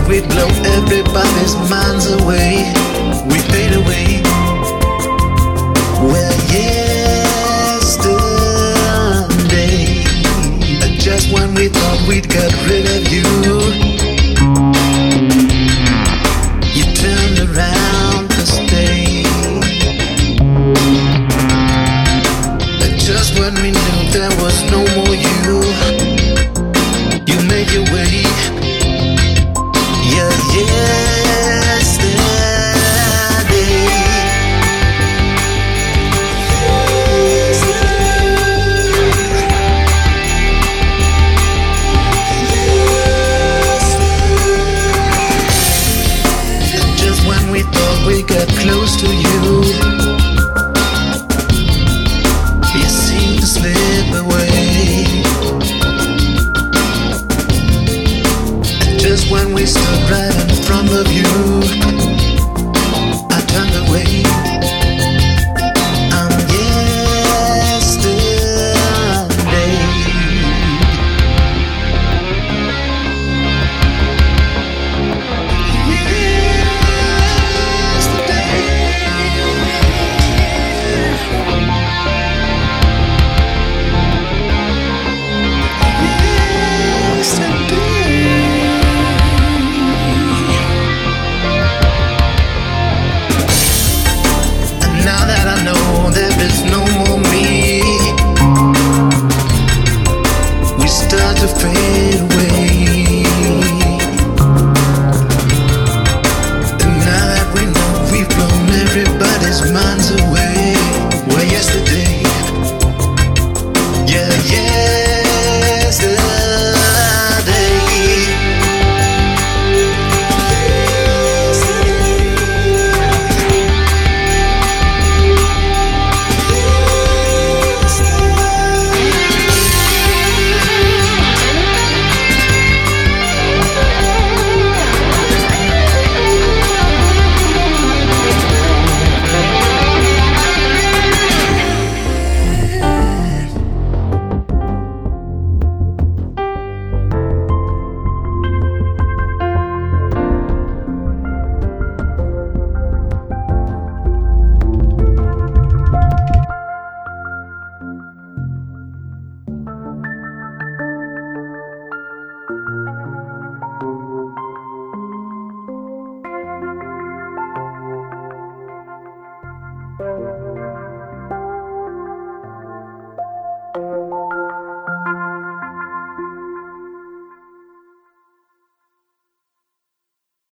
we'd blow everybody's minds away. We fade away. Well, yesterday, just when we thought we'd got rid of you, you turned around to stay. Just when we knew there was no more you, you made your way. Yeah, yesterday. Just when we thought we got close to you, you seem to slip away. And just when we stood right in front of you, I turned away.